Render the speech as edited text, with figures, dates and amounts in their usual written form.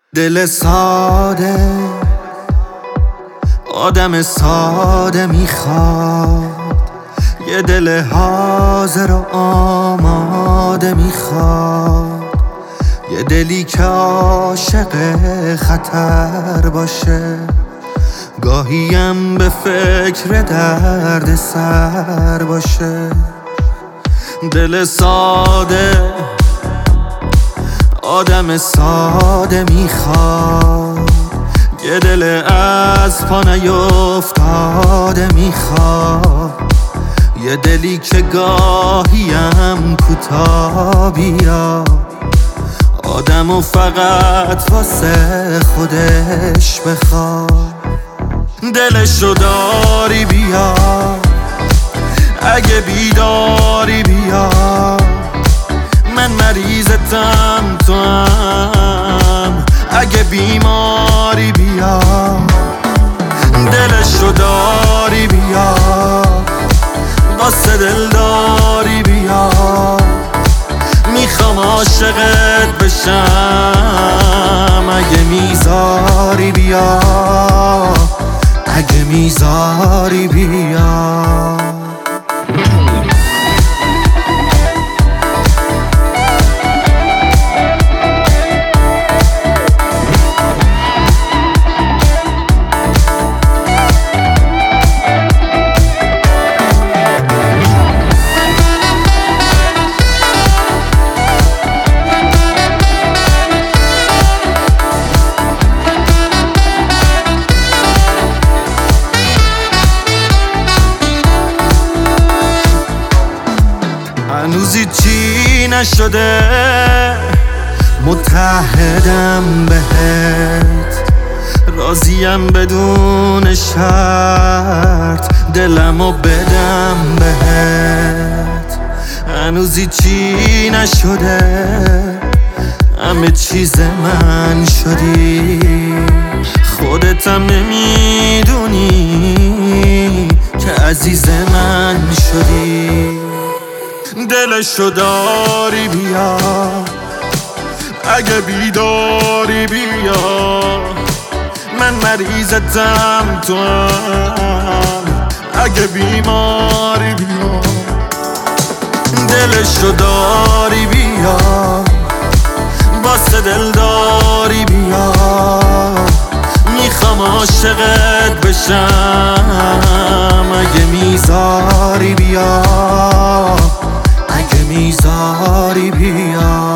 دل ساده آدم ساده میخواد، یه دل حاضر و آماده میخواد، یه دلی که عاشق خطر باشه، گاهیم به فکر درد سر باشه. دل ساده آدم ساده میخواد، یه دل از پا نیفتاده میخواد، یه دلی که گاهیم کوتاه بیاد، آدمو فقط واسه خودش بخواد. دلشو داری بیا، اگه بیداری بیا، من مریضتم تو هم، اگه بیماری بیا. دلشو داری بیا، واسه دلداری بیا، میخوام عاشقت بشم، اگه میذاری بیا، اگه میذاری بیا. هنوزی چی نشده، متحدم بهت، راضیم بدون شرط دلمو بدم بهت. هنوزی چی نشده، همه چیز من شدی، خودتم نمیدونی که عزیز من شدی. دلشو داری بیا، اگه بیداری بیا، من مریضتم تو هم، اگه بیماری بیا. دلشو داری بیا، واسه دلداری بیا، میخوام عاشقت بشم، اگه میذاری بیا، اگه میذاری بیا.